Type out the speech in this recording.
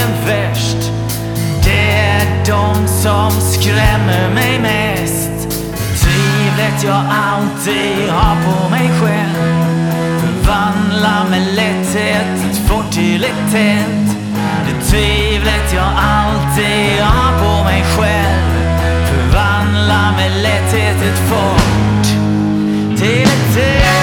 värst. Det är de som skrämmer mig mest. Tvivlet jag alltid har på mig själv förvandlar med lätthet ett fort till ett tält. Det tvivlet jag alltid har på mig själv förvandlar med lätthet ett fort till ett tält.